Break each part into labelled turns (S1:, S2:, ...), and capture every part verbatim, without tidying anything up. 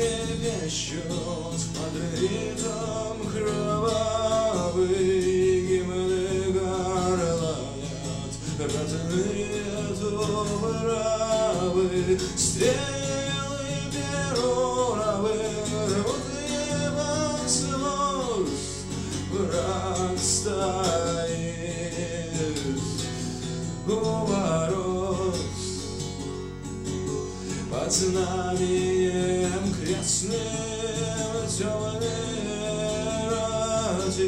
S1: трепещут под ритм кровавый, гимны горланят родные дубравы, стрелы перуровы рвут небо слез, враг стоит у ворот. Под знаменем крестным темной рати,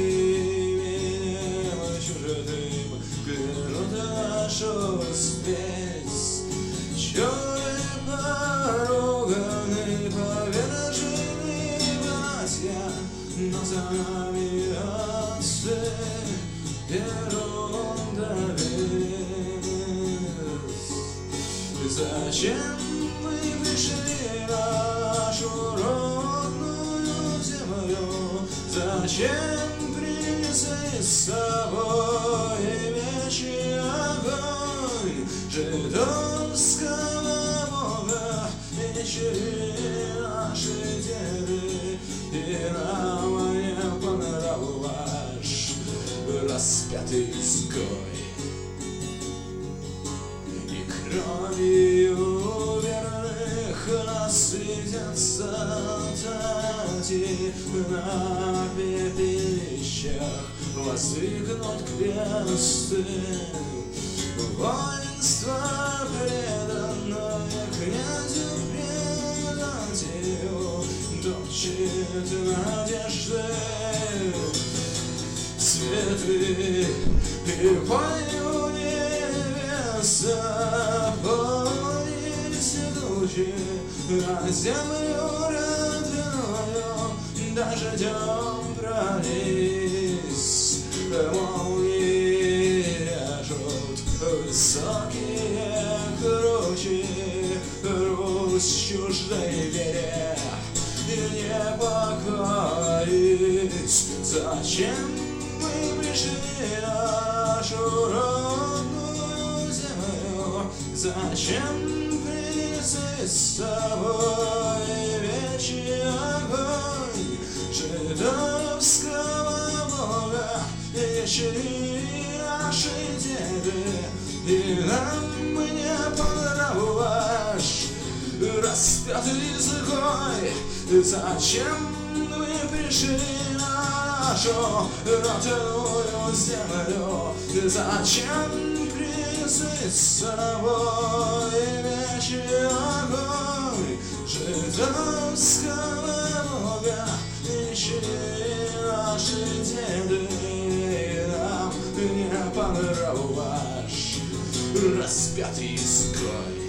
S1: именем чужим клянут нашу спесь. Черный поруганный, поверженный братья, но за нами отцы Перун довез. Зачем мы пришли нашу родную землю? Зачем принесли с собой меч и огонь? Жидовского бога мечи наши деды, и нам не по нраву ваш распятый изгой. Кровью верных насытятся тати, на пепелищах воздвигнут кресты. Воинство, преданное князю предателю, топчет надежды цветы, и пою невеста полнились души, а землю родную дождем пролись. Молнии режут высокие кручи, Русь чуждой вере не покорить. Зачем мы пришли нашу родную землю? Зачем принесли с собой меч и огонь? Жидовского бога ищи наши деды, и нам не по нраву ваш распятый изгой. Зачем мы пришли на нашу родную землю? Зачем принесли с собой меч и огонь? Жидовского бога ищи наши деды, и нам не по нраву ваш распятый изгой.